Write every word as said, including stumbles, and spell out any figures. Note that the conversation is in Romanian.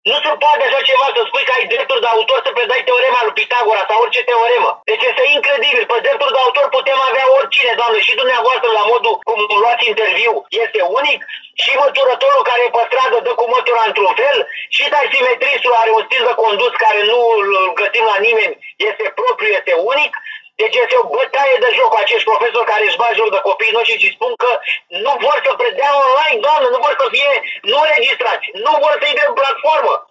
Nu se poate așa ceva să spui că ai drepturi de autor să predai teorema lui Pitagora sau orice teoremă. Deci este incredibil. Pe drepturi de autor putem avea oricine, doamne, și dumneavoastră la modul cum luați interviu este unic, și măturătorul care e pe stradă dă cu mătura într-un fel, și taximetristul are un stil de condus care nu îl găsim la nimeni, este propriu, este unic. Deci este o bătaie de joc cu acești profesori care își bat joc de copiii noștri și spun că nu vor să predea online, doamne, nu vor să fie nu registrați, nu vor să intre în platformă.